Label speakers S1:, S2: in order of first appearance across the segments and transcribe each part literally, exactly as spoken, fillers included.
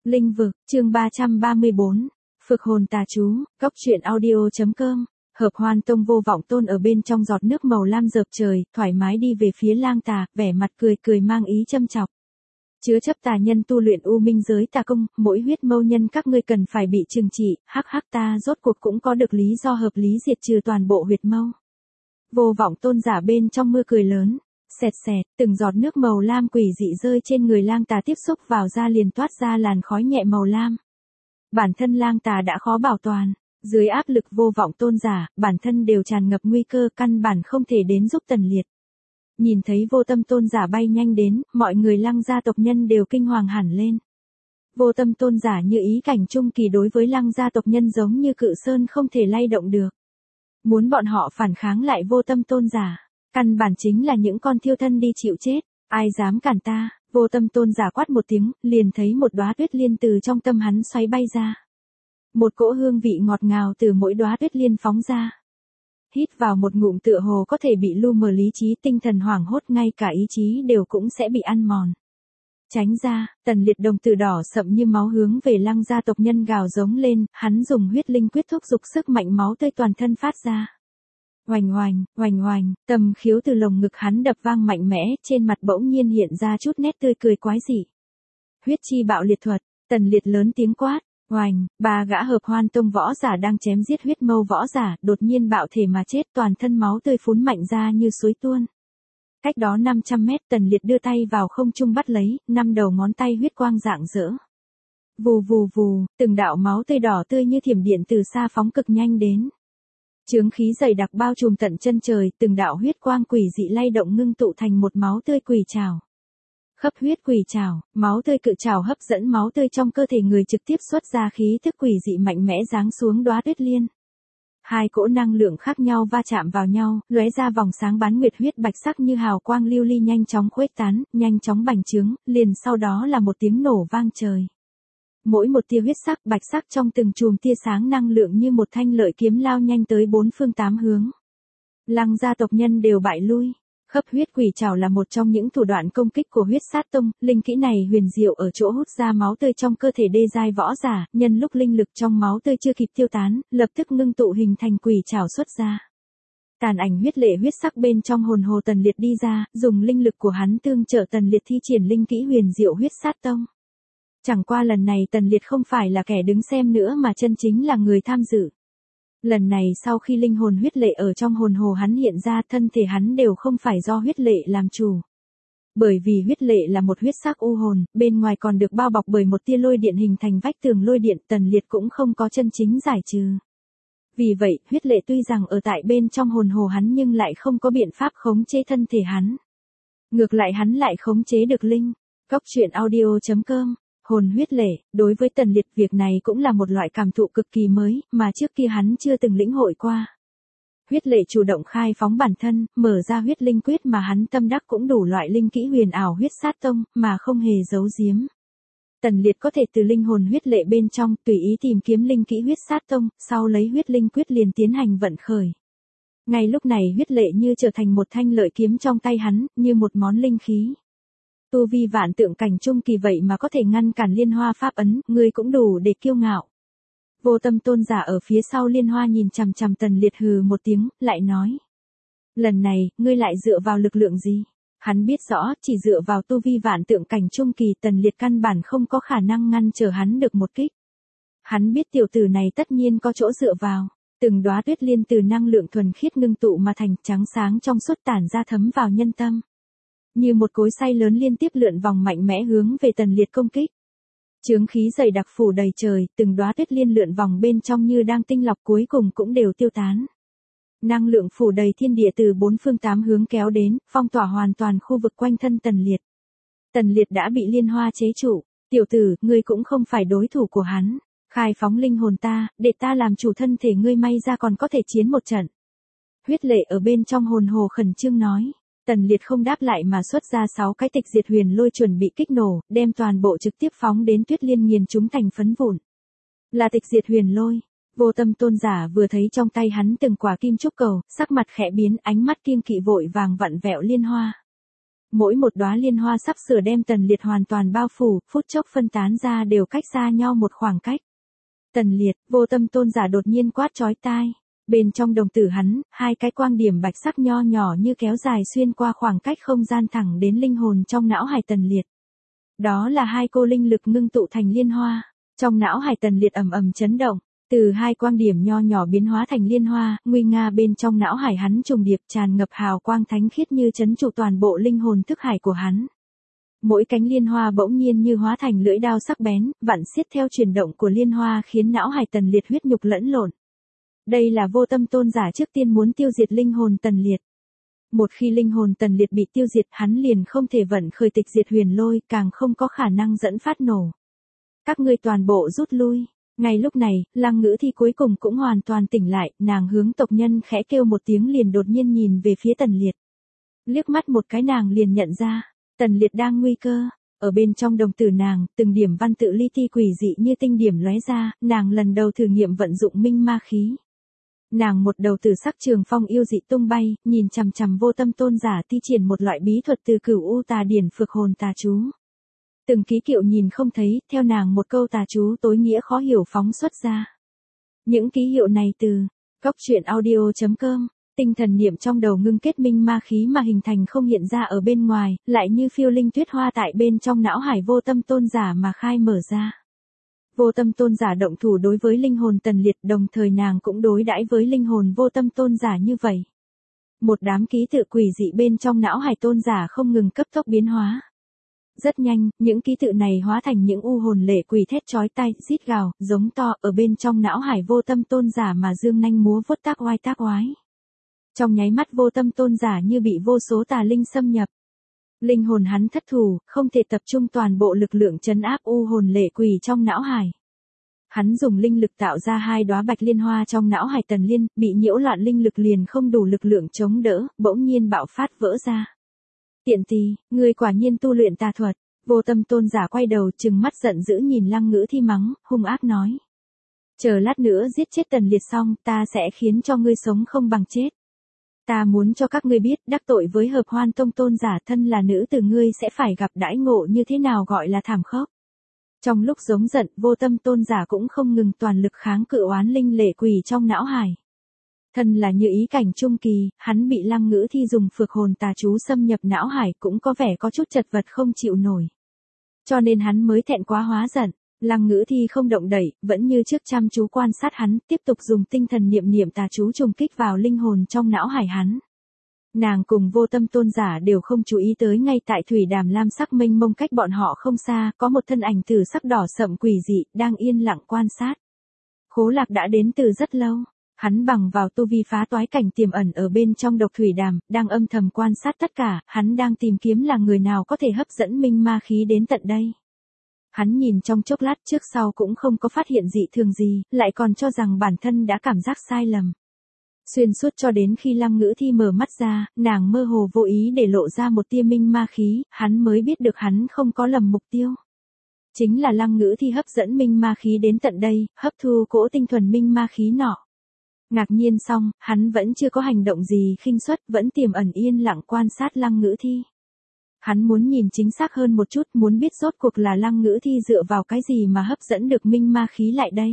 S1: Linh vực, chương ba trăm ba mươi bốn. Phược hồn tà chú, góc truyện audio.com. Hợp Hoan Tông Vô Vọng Tôn ở bên trong giọt nước màu lam rợp trời, thoải mái đi về phía lang tà, vẻ mặt cười cười mang ý châm chọc. Chứa chấp tà nhân tu luyện u minh giới tà công, mỗi huyết mâu nhân các ngươi cần phải bị trừng trị, hắc hắc ta rốt cuộc cũng có được lý do hợp lý diệt trừ toàn bộ huyệt mâu. Vô Vọng Tôn giả bên trong mưa cười lớn. Xẹt xẹt, từng giọt nước màu lam quỷ dị rơi trên người lang tà tiếp xúc vào da liền toát ra làn khói nhẹ màu lam. Bản thân lang tà đã khó bảo toàn, dưới áp lực Vô Vọng Tôn giả, bản thân đều tràn ngập nguy cơ căn bản không thể đến giúp Tần Liệt. Nhìn thấy Vô Tâm Tôn giả bay nhanh đến, mọi người Lăng gia tộc nhân đều kinh hoàng hẳn lên. Vô Tâm Tôn giả như ý cảnh trung kỳ đối với Lăng gia tộc nhân giống như cự sơn không thể lay động được. Muốn bọn họ phản kháng lại Vô Tâm Tôn giả. Căn bản chính là những con thiêu thân đi chịu chết, ai dám cản ta, Vô Tâm Tôn giả quát một tiếng, liền thấy một đóa tuyết liên từ trong tâm hắn xoáy bay ra. Một cỗ hương vị ngọt ngào từ mỗi đóa tuyết liên phóng ra. Hít vào một ngụm tựa hồ có thể bị lu mờ lý trí tinh thần hoảng hốt ngay cả ý chí đều cũng sẽ bị ăn mòn. Tránh ra, Tần Liệt đồng tử đỏ sậm như máu hướng về Lăng gia tộc nhân gào giống lên, hắn dùng huyết linh quyết thúc dục sức mạnh máu tươi toàn thân phát ra. Oành oành, oành oành, tầm khiếu từ lồng ngực hắn đập vang mạnh mẽ, trên mặt bỗng nhiên hiện ra chút nét tươi cười quái dị. Huyết chi bạo liệt thuật, Tần Liệt lớn tiếng quát, oành, ba gã Hợp Hoan Tông võ giả đang chém giết huyết mâu võ giả, đột nhiên bạo thể mà chết, toàn thân máu tươi phún mạnh ra như suối tuôn. Cách đó năm trăm mét, Tần Liệt đưa tay vào không trung bắt lấy, năm đầu ngón tay huyết quang rạng rỡ. Vù vù vù, từng đạo máu tươi đỏ tươi như thiểm điện từ xa phóng cực nhanh đến. Chướng khí dày đặc bao trùm tận chân trời, từng đạo huyết quang quỷ dị lay động ngưng tụ thành một máu tươi quỷ trảo. Khắp huyết quỷ trảo, máu tươi cự trảo hấp dẫn máu tươi trong cơ thể người trực tiếp xuất ra khí thức quỷ dị mạnh mẽ giáng xuống đóa tuyết liên. Hai cỗ năng lượng khác nhau va chạm vào nhau, lóe ra vòng sáng bán nguyệt huyết bạch sắc như hào quang lưu ly nhanh chóng khuếch tán, nhanh chóng bành trướng, liền sau đó là một tiếng nổ vang trời. Mỗi một tia huyết sắc bạch sắc trong từng chùm tia sáng năng lượng như một thanh lợi kiếm lao nhanh tới bốn phương tám hướng. Lăng gia tộc nhân đều bại lui. Khắp huyết quỷ trảo là một trong những thủ đoạn công kích của huyết sát tông, linh kỹ này huyền diệu ở chỗ hút ra máu tươi trong cơ thể đê giai võ giả, nhân lúc linh lực trong máu tươi chưa kịp tiêu tán, lập tức ngưng tụ hình thành quỷ trảo xuất ra. Tàn ảnh huyết lệ huyết sắc bên trong hồn hồ Tần Liệt đi ra, dùng linh lực của hắn tương trợ Tần Liệt thi triển linh kỹ huyền diệu huyết sát tông. Chẳng qua lần này Tần Liệt không phải là kẻ đứng xem nữa mà chân chính là người tham dự. Lần này sau khi linh hồn huyết lệ ở trong hồn hồ hắn hiện ra, thân thể hắn đều không phải do huyết lệ làm chủ. Bởi vì huyết lệ là một huyết sắc u hồn, bên ngoài còn được bao bọc bởi một tia lôi điện hình thành vách tường lôi điện, Tần Liệt cũng không có chân chính giải trừ. Vì vậy, huyết lệ tuy rằng ở tại bên trong hồn hồ hắn nhưng lại không có biện pháp khống chế thân thể hắn. Ngược lại hắn lại khống chế được linh. Góc truyện audio.com. Hồn huyết lệ, đối với Tần Liệt việc này cũng là một loại cảm thụ cực kỳ mới, mà trước kia hắn chưa từng lĩnh hội qua. Huyết lệ chủ động khai phóng bản thân, mở ra huyết linh quyết mà hắn tâm đắc cũng đủ loại linh kỹ huyền ảo huyết sát tông, mà không hề giấu giếm. Tần Liệt có thể từ linh hồn huyết lệ bên trong, tùy ý tìm kiếm linh kỹ huyết sát tông, sau lấy huyết linh quyết liền tiến hành vận khởi. Ngay lúc này huyết lệ như trở thành một thanh lợi kiếm trong tay hắn, như một món linh khí. Tu vi vạn tượng cảnh trung kỳ vậy mà có thể ngăn cản liên hoa pháp ấn, ngươi cũng đủ để kiêu ngạo. Vô Tâm Tôn giả ở phía sau liên hoa nhìn chằm chằm Tần Liệt hừ một tiếng, lại nói. Lần này, ngươi lại dựa vào lực lượng gì? Hắn biết rõ, chỉ dựa vào tu vi vạn tượng cảnh trung kỳ Tần Liệt căn bản không có khả năng ngăn trở hắn được một kích. Hắn biết tiểu tử này tất nhiên có chỗ dựa vào. Từng đóa tuyết liên từ năng lượng thuần khiết ngưng tụ mà thành trắng sáng trong suốt tản ra thấm vào nhân tâm. Như một cối xay lớn liên tiếp lượn vòng mạnh mẽ hướng về Tần Liệt công kích. Chướng khí dày đặc phủ đầy trời, từng đóa tuyết liên lượn vòng bên trong như đang tinh lọc cuối cùng cũng đều tiêu tán. Năng lượng phủ đầy thiên địa từ bốn phương tám hướng kéo đến, phong tỏa hoàn toàn khu vực quanh thân Tần Liệt. Tần Liệt đã bị liên hoa chế trụ, tiểu tử, ngươi cũng không phải đối thủ của hắn. Khai phóng linh hồn ta, để ta làm chủ thân thể ngươi may ra còn có thể chiến một trận. Huyết lệ ở bên trong hồn hồ khẩn trương nói. Tần Liệt không đáp lại mà xuất ra sáu cái tịch diệt huyền lôi chuẩn bị kích nổ, đem toàn bộ trực tiếp phóng đến tuyết liên nghiền chúng thành phấn vụn. Là tịch diệt huyền lôi. Vô Tâm Tôn giả vừa thấy trong tay hắn từng quả kim trúc cầu, sắc mặt khẽ biến, ánh mắt kiêng kỵ vội vàng vặn vẹo liên hoa. Mỗi một đóa liên hoa sắp sửa đem Tần Liệt hoàn toàn bao phủ, phút chốc phân tán ra đều cách xa nhau một khoảng cách. Tần Liệt, Vô Tâm Tôn giả đột nhiên quát chói tai. Bên trong đồng tử hắn, hai cái quang điểm bạch sắc nho nhỏ như kéo dài xuyên qua khoảng cách không gian thẳng đến linh hồn trong não hải Tần Liệt. Đó là hai cô linh lực ngưng tụ thành liên hoa. Trong não hải Tần Liệt ầm ầm chấn động, từ hai quang điểm nho nhỏ biến hóa thành liên hoa, nguy nga bên trong não hải hắn trùng điệp tràn ngập hào quang thánh khiết như chấn trụ toàn bộ linh hồn thức hải của hắn. Mỗi cánh liên hoa bỗng nhiên như hóa thành lưỡi đao sắc bén, vặn xiết theo chuyển động của liên hoa khiến não hải Tần Liệt huyết nhục lẫn lộn. Đây là Vô Tâm Tôn giả trước tiên muốn tiêu diệt linh hồn Tần Liệt. Một khi linh hồn Tần Liệt bị tiêu diệt, hắn liền không thể vận khởi tịch diệt huyền lôi, càng không có khả năng dẫn phát nổ. Các ngươi toàn bộ rút lui. Ngay lúc này, Lăng Ngữ Thi cuối cùng cũng hoàn toàn tỉnh lại, nàng hướng tộc nhân khẽ kêu một tiếng liền đột nhiên nhìn về phía Tần Liệt. Liếc mắt một cái nàng liền nhận ra, Tần Liệt đang nguy cơ. Ở bên trong đồng tử nàng, từng điểm văn tự li ti quỷ dị như tinh điểm lóe ra, nàng lần đầu thử nghiệm vận dụng minh ma khí. Nàng một đầu tử sắc trường phong yêu dị tung bay, nhìn chằm chằm Vô Tâm Tôn giả thi triển một loại bí thuật từ Cửu U Tà Điển Phược Hồn Tà Chú. Từng ký hiệu nhìn không thấy, theo nàng một câu tà chú tối nghĩa khó hiểu phóng xuất ra. Những ký hiệu này từ Cốc Truyện Audio chấm com, tinh thần niệm trong đầu ngưng kết minh ma khí mà hình thành không hiện ra ở bên ngoài, lại như phiêu linh tuyết hoa tại bên trong não hải Vô Tâm Tôn giả mà khai mở ra. Vô Tâm Tôn giả động thủ đối với linh hồn Tần Liệt, đồng thời nàng cũng đối đãi với linh hồn Vô Tâm Tôn giả như vậy. Một đám ký tự quỷ dị bên trong não hải tôn giả không ngừng cấp tốc biến hóa. Rất nhanh, những ký tự này hóa thành những u hồn lệ quỷ thét chói tai, rít gào, giống to ở bên trong não hải Vô Tâm Tôn giả mà dương nanh múa vuốt tác oai tác oái. Trong nháy mắt Vô Tâm Tôn giả như bị vô số tà linh xâm nhập. Linh hồn hắn thất thủ, không thể tập trung toàn bộ lực lượng trấn áp u hồn lệ quỷ trong não hải. Hắn dùng linh lực tạo ra hai đóa bạch liên hoa trong não hải Tần Liên, bị nhiễu loạn linh lực liền không đủ lực lượng chống đỡ, bỗng nhiên bạo phát vỡ ra. Tiện tì, ngươi quả nhiên tu luyện tà thuật. Vô Tâm Tôn giả quay đầu trừng mắt giận dữ nhìn Lăng Ngữ Thi mắng, hung ác nói. Chờ lát nữa giết chết Tần Liệt xong, ta sẽ khiến cho ngươi sống không bằng chết. Ta muốn cho các ngươi biết, đắc tội với Hợp Hoan Tông Tôn giả thân là nữ tử ngươi sẽ phải gặp đãi ngộ như thế nào gọi là thảm khốc. Trong lúc giống giận, Vô Tâm Tôn giả cũng không ngừng toàn lực kháng cự oán linh lệ quỷ trong não hải. Thân là như ý cảnh trung kỳ, hắn bị Lăng Ngữ Thi dùng Phược Hồn Tà Chú xâm nhập não hải cũng có vẻ có chút chật vật không chịu nổi. Cho nên hắn mới thẹn quá hóa giận. Lăng Ngữ Thi không động đậy, vẫn như trước chăm chú quan sát hắn, tiếp tục dùng tinh thần niệm niệm tà chú trùng kích vào linh hồn trong não hải hắn. Nàng cùng Vô Tâm Tôn giả đều không chú ý tới ngay tại thủy đàm lam sắc mênh mông cách bọn họ không xa, có một thân ảnh tử sắc đỏ sậm quỷ dị, đang yên lặng quan sát. Khố Lạc đã đến từ rất lâu. Hắn bằng vào tu vi phá toái cảnh tiềm ẩn ở bên trong độc thủy đàm, đang âm thầm quan sát tất cả, hắn đang tìm kiếm là người nào có thể hấp dẫn minh ma khí đến tận đây. Hắn nhìn trong chốc lát trước sau cũng không có phát hiện dị thường gì, lại còn cho rằng bản thân đã cảm giác sai lầm. Xuyên suốt cho đến khi Lăng Ngữ Thi mở mắt ra, nàng mơ hồ vô ý để lộ ra một tia minh ma khí, hắn mới biết được hắn không có lầm mục tiêu. Chính là Lăng Ngữ Thi hấp dẫn minh ma khí đến tận đây, hấp thu cỗ tinh thuần minh ma khí nọ. Ngạc nhiên xong, hắn vẫn chưa có hành động gì khinh suất, vẫn tiềm ẩn yên lặng quan sát Lăng Ngữ Thi. Hắn muốn nhìn chính xác hơn một chút, muốn biết rốt cuộc là Lăng Ngữ Thi dựa vào cái gì mà hấp dẫn được minh ma khí lại đây.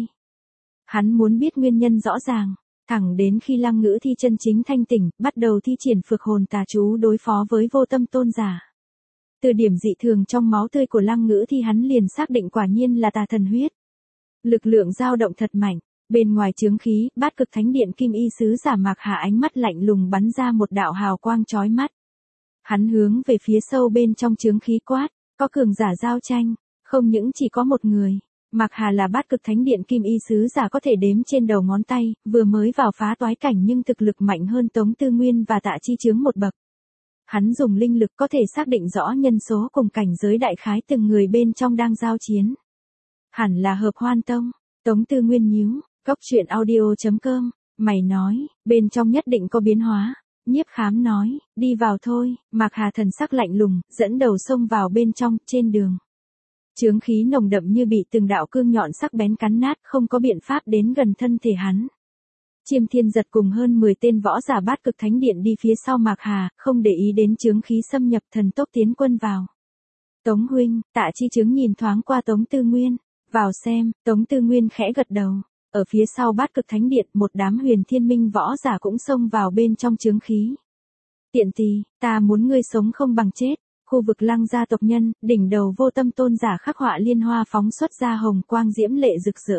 S1: Hắn muốn biết nguyên nhân rõ ràng, thẳng đến khi Lăng Ngữ Thi chân chính thanh tỉnh, bắt đầu thi triển Phược Hồn Tà Chú đối phó với Vô Tâm Tôn giả. Từ điểm dị thường trong máu tươi của Lăng Ngữ Thi hắn liền xác định quả nhiên là tà thần huyết. Lực lượng dao động thật mạnh. Bên ngoài chướng khí, Bát Cực Thánh Điện Kim Y sứ giả Mạc Hà ánh mắt lạnh lùng bắn ra một đạo hào quang chói mắt. Hắn hướng về phía sâu bên trong chướng khí quát, có cường giả giao tranh, không những chỉ có một người. Mạc Hà là Bát Cực Thánh Điện Kim Y sứ giả có thể đếm trên đầu ngón tay, vừa mới vào phá toái cảnh nhưng thực lực mạnh hơn Tống Tư Nguyên và Tạ Chi Chướng một bậc. Hắn dùng linh lực có thể xác định rõ nhân số cùng cảnh giới đại khái từng người bên trong đang giao chiến. Hẳn là Hợp Hoan Tông. Tống Tư Nguyên nhíu. Cốc Truyện Audio chấm com, mày nói, bên trong nhất định có biến hóa. Nhiếp Khám nói, đi vào thôi. Mạc Hà thần sắc lạnh lùng, dẫn đầu xông vào bên trong, trên đường. Chướng khí nồng đậm như bị từng đạo cương nhọn sắc bén cắn nát, không có biện pháp đến gần thân thể hắn. Chiêm Thiên Giật cùng hơn mười tên võ giả Bát Cực Thánh Điện đi phía sau Mạc Hà, không để ý đến chướng khí xâm nhập, thần tốc tiến quân vào. Tống huynh, Tạ Chi Chướng nhìn thoáng qua Tống Tư Nguyên, vào xem. Tống Tư Nguyên khẽ gật đầu. Ở phía sau Bát Cực Thánh Điện, một đám Huyền Thiên Minh võ giả cũng xông vào bên trong chướng khí. Tiện tỳ, ta muốn ngươi sống không bằng chết. Khu vực Lăng gia tộc nhân, đỉnh đầu Vô Tâm tôn giả khắc họa liên hoa phóng xuất ra hồng quang diễm lệ rực rỡ.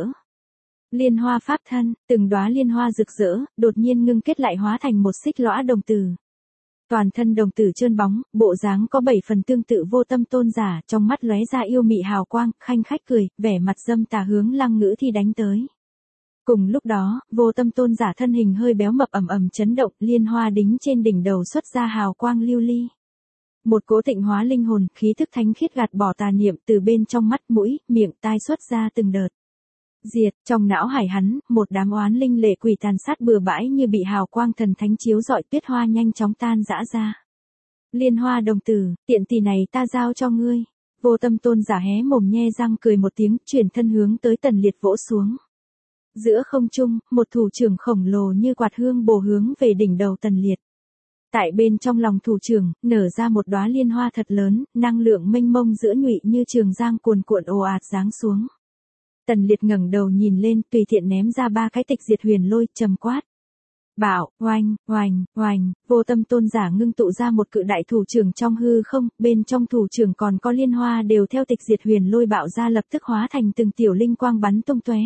S1: Liên hoa pháp thân, từng đóa liên hoa rực rỡ, đột nhiên ngưng kết lại hóa thành một xích lõa đồng tử. Toàn thân đồng tử trơn bóng, bộ dáng có bảy phần tương tự Vô Tâm tôn giả, trong mắt lóe ra yêu mị hào quang, khanh khách cười, vẻ mặt dâm tà hướng Lăng Ngữ Thi đánh tới. Cùng lúc đó, Vô Tâm tôn giả thân hình hơi béo mập ầm ầm chấn động, liên hoa đính trên đỉnh đầu xuất ra hào quang lưu ly. Một cỗ tịnh hóa linh hồn, khí thức thánh khiết gạt bỏ tà niệm từ bên trong mắt mũi, miệng tai xuất ra từng đợt. Diệt, trong não hải hắn, một đám oán linh lệ quỷ tàn sát bừa bãi như bị hào quang thần thánh chiếu rọi, tuyết hoa nhanh chóng tan rã ra. Liên hoa đồng tử, tiện tỳ này ta giao cho ngươi. Vô Tâm tôn giả hé mồm nhe răng cười một tiếng, chuyển thân hướng tới Tần Liệt vỗ xuống. Giữa không trung, một thủ trưởng khổng lồ như quạt hương bổ hướng về đỉnh đầu Tần Liệt. Tại bên trong lòng thủ trưởng, nở ra một đóa liên hoa thật lớn, năng lượng mênh mông giữa nhụy như trường giang cuồn cuộn ồ ạt giáng xuống. Tần Liệt ngẩng đầu nhìn lên, tùy tiện ném ra ba cái tịch diệt huyền lôi, trầm quát. Bảo, oanh, oanh, oanh, Vô Tâm tôn giả ngưng tụ ra một cự đại thủ trưởng trong hư không, bên trong thủ trưởng còn có liên hoa đều theo tịch diệt huyền lôi bạo ra lập tức hóa thành từng tiểu linh quang bắn tung tóe.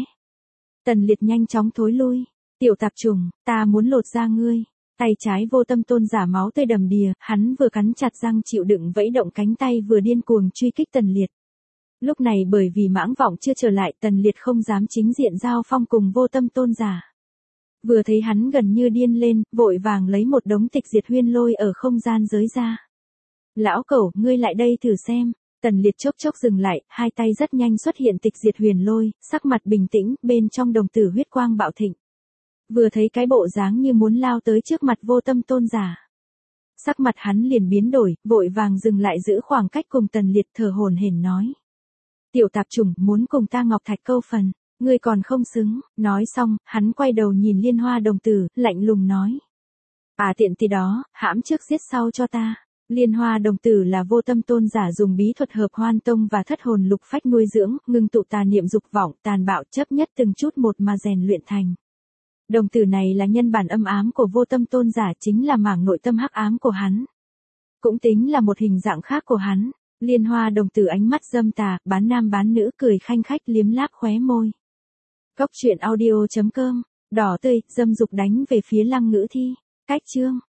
S1: Tần Liệt nhanh chóng thối lui. Tiểu tạp trùng, ta muốn lột da ngươi. Tay trái Vô Tâm tôn giả máu tươi đầm đìa, hắn vừa cắn chặt răng chịu đựng vẫy động cánh tay vừa điên cuồng truy kích Tần Liệt. Lúc này bởi vì mãng vọng chưa trở lại, Tần Liệt không dám chính diện giao phong cùng Vô Tâm tôn giả. Vừa thấy hắn gần như điên lên, vội vàng lấy một đống tịch diệt huyền lôi ở không gian giới ra. Lão cẩu, ngươi lại đây thử xem. Tần Liệt chốc chốc dừng lại, hai tay rất nhanh xuất hiện tịch diệt huyền lôi, sắc mặt bình tĩnh, bên trong đồng tử huyết quang bạo thịnh. Vừa thấy cái bộ dáng như muốn lao tới trước mặt Vô Tâm tôn giả. Sắc mặt hắn liền biến đổi, vội vàng dừng lại giữ khoảng cách cùng Tần Liệt, thở hổn hển nói. Tiểu tạp chủng, muốn cùng ta ngọc thạch câu phần, ngươi còn không xứng. Nói xong, hắn quay đầu nhìn liên hoa đồng tử, lạnh lùng nói. À tiện tỳ đó, hãm trước giết sau cho ta. Liên hoa đồng tử là Vô Tâm tôn giả dùng bí thuật hợp hoan tông và thất hồn lục phách nuôi dưỡng, ngưng tụ tà niệm dục vọng, tàn bạo chấp nhất từng chút một mà rèn luyện thành. Đồng tử này là nhân bản âm ám của Vô Tâm tôn giả, chính là mảng nội tâm hắc ám của hắn. Cũng tính là một hình dạng khác của hắn. Liên hoa đồng tử ánh mắt dâm tà, bán nam bán nữ cười khanh khách liếm láp khóe môi. Cốc truyện audio chấm com, đỏ tươi, dâm dục đánh về phía Lăng Ngữ Thi. Cách chương